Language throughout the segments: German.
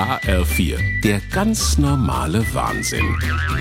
HR4, der ganz normale Wahnsinn.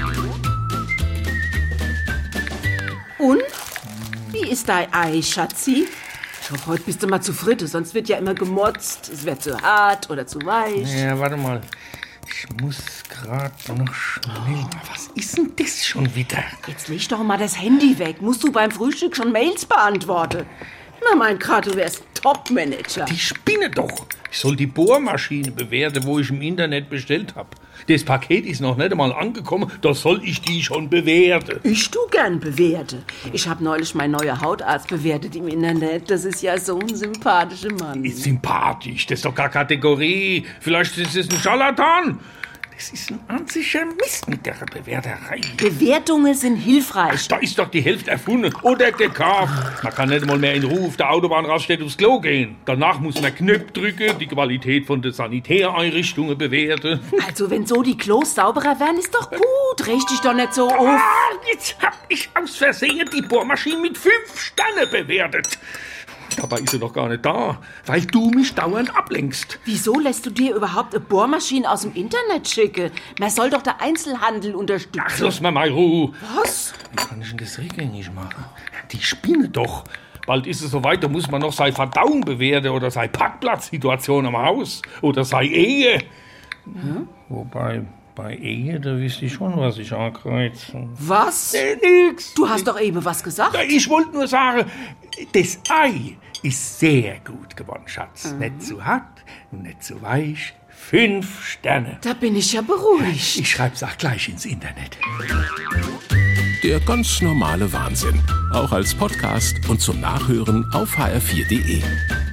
Und? Wie ist dein Ei, Schatzi? Ich hoffe, heute bist du mal zu Fritte, sonst wird ja immer gemotzt. Es wird zu hart oder zu weich. Ja, warte mal. Ich muss gerade noch schnell... Was ist denn das schon wieder? Jetzt leg doch mal das Handy weg. Musst du beim Frühstück schon Mails beantworten? Na, mein Grad, du wärst Top-Manager. Die spinne doch. Ich soll die Bohrmaschine bewerten, wo ich im Internet bestellt habe. Das Paket ist noch nicht einmal angekommen, da soll ich die schon bewerten. Ich tu gern bewerte. Ich habe neulich meinen neuen Hautarzt bewertet im Internet. Das ist ja so ein sympathischer Mann. Ist sympathisch, das ist doch gar Kategorie. Vielleicht ist es ein Scharlatan. Das ist ein einziger Mist mit der Bewerterei. Bewertungen sind hilfreich. Da ist doch die Hälfte erfunden oder gekauft. Man kann nicht mal mehr in Ruhe auf der Autobahnraststätte aufs Klo gehen. Danach muss man Knöpfe drücken, die Qualität von den Sanitäreinrichtungen bewerten. Also wenn so die Klos sauberer werden, ist doch gut. Riech dich doch nicht so auf. Jetzt hab ich aus Versehen die Bohrmaschine mit 5 Sternen bewertet. Dabei ist sie doch gar nicht da, weil du mich dauernd ablenkst. Wieso lässt du dir überhaupt eine Bohrmaschine aus dem Internet schicken? Man soll doch den Einzelhandel unterstützen. Ach, lass mir mal Ruhe. Was? Wie kann ich denn das rückgängig machen? Die spinne doch. Bald ist es soweit, da muss man noch seine Verdauung bewerten oder seine Parkplatzsituation am Haus oder seine Ehe. Wobei, bei Ehe, da wüsste ich schon, was ich ankreuze. Was? Nix. Du hast doch eben was gesagt. Ich wollte nur sagen, das Ei ist sehr gut geworden, Schatz. Nicht zu hart und nicht zu weich. 5 Sterne. Da bin ich ja beruhigt. Ich schreib's auch gleich ins Internet. Der ganz normale Wahnsinn. Auch als Podcast und zum Nachhören auf hr4.de.